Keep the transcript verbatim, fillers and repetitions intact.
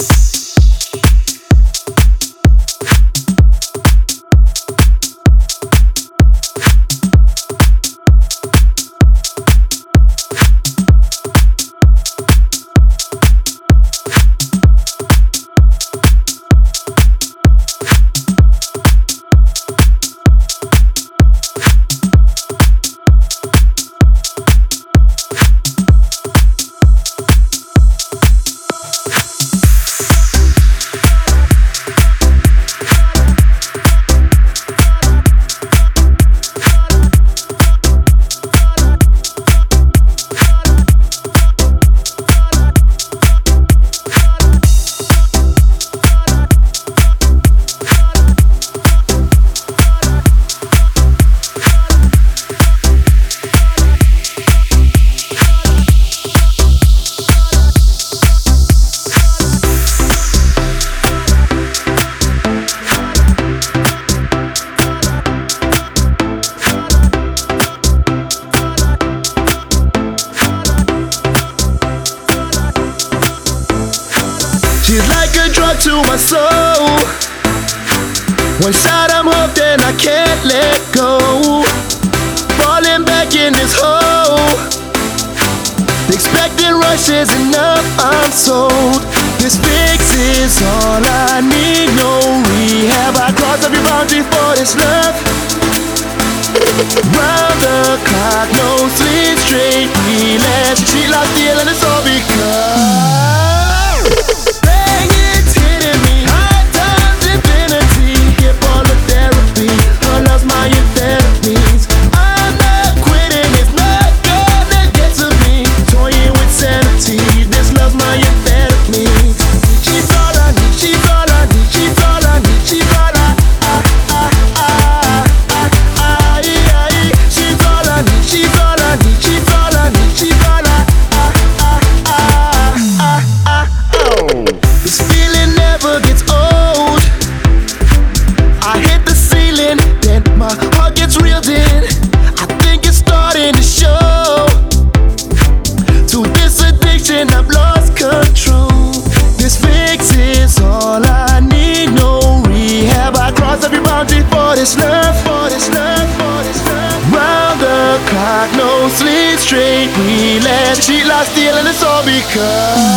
She's like a drug to my soul. One shot I'm hooked and I can't let go. Falling back in this hole. Expecting rushes enough, I'm sold. This fix is all I need, no rehab. I cross every boundary for this love. Round the clock, no sleep, straight relapse. She lost the and it's all because I've lost control. This fix is all I need, no rehab. I cross every boundary for this love, for this love, for this love. Round the clock, no sleep, straight relapse. She lost the and it's all because